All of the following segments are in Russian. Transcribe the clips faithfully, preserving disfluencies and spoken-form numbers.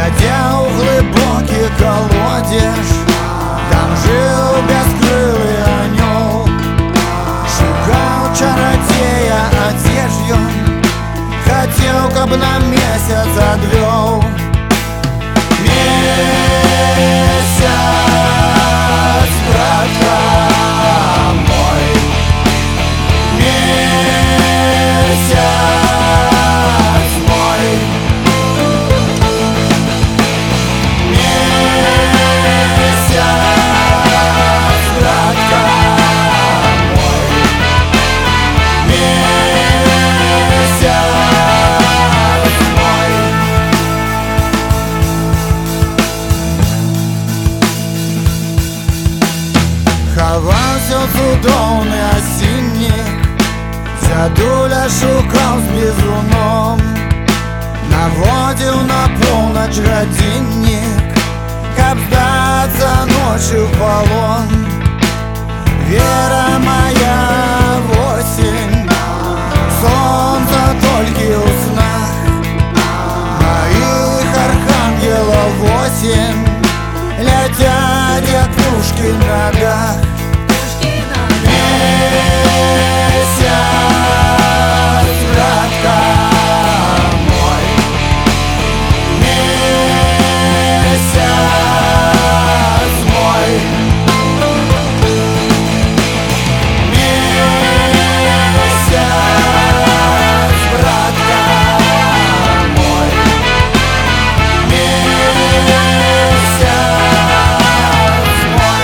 глядя у глибокий колодеж, там жил безкрылый анёл, шукал чародея одежью, хотел, каб на месяц отвел. Месяц, братка мой, месяц мой, месяц, братка мой, месяц мой. Ховався цудовний осінник, дядуля шукав з бізуном, наводив на полночь годинник, каб сдаться ночью в полон. Вера моя в осень, солнце только у снах, моих архангелов восемь летят, як пушки в ногах. Месяц, братка мой, месяц мой, месяц, братка мой, месяц мой.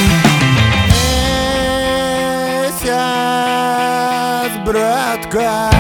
Месяц, братка